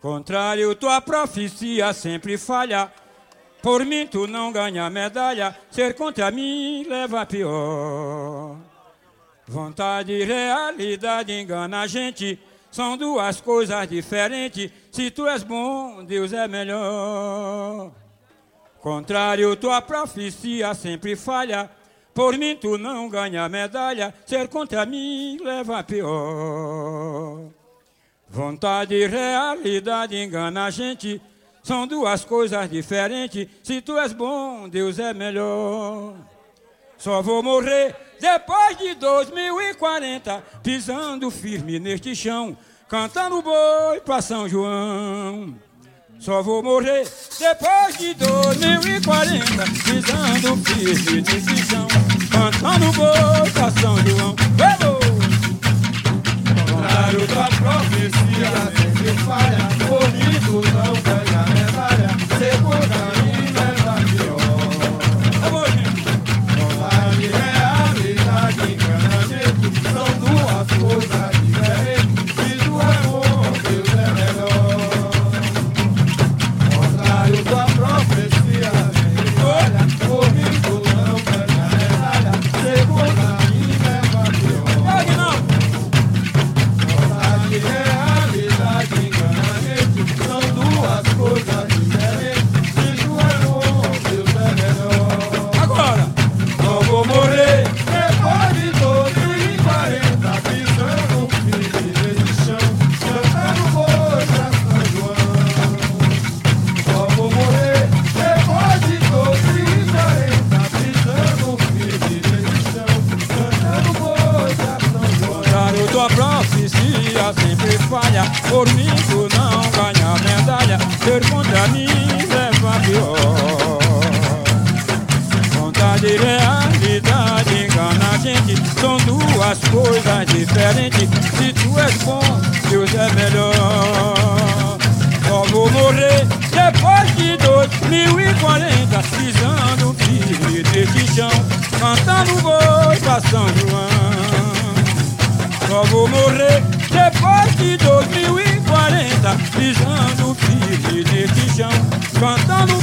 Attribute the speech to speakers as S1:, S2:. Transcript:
S1: Contrário, tua profecia sempre falha. Por mim tu não ganha medalha, ser contra mim leva a pior. Vontade e realidade engana a gente, são duas coisas diferentes. Se tu és bom, Deus é melhor. Contrário, tua profecia sempre falha. Por mim tu não ganha medalha, ser contra mim leva a pior. Vontade e realidade engana a gente, são duas coisas diferentes. Se tu és bom, Deus é melhor. Só vou morrer depois de 2040, pisando firme neste chão, cantando boi pra São João. Só vou morrer depois de 2040, pisando firme neste chão, cantando boi pra São João.
S2: Contrário da profecia sempre falha, por mim tu não ganha medalha, ser contra mim leva pior. Vontade e realidade engana a gente, são duas coisas diferentes. Se tu é bom, Deus é melhor. Contrário da profecia sempre falha, por mim tu não ganha medalha, ser contra mim leva pior. Realidade engana a gente, são duas coisas diferentes. Se tu é bom, Deus é melhor.
S1: Agora!
S2: Não vou morrer depois de 2040, pisando firme nesse chão, cantando boi pra São João. Só vou morrer depois de 2040, pisando firme nesse chão, cantando boi pra São João.
S1: Claro, tua profecia sempre falha, por mim tu não ganha medalha, ser contra mim leva pior. Vontade e realidade engana a gente, são duas coisas diferentes. Se tu és bom, Deus é melhor. Só vou morrer depois de 2040, pisando firme neste chão, cantando boi pra São João. Só vou morrer depois de 2040, pisando firme neste chão, cantando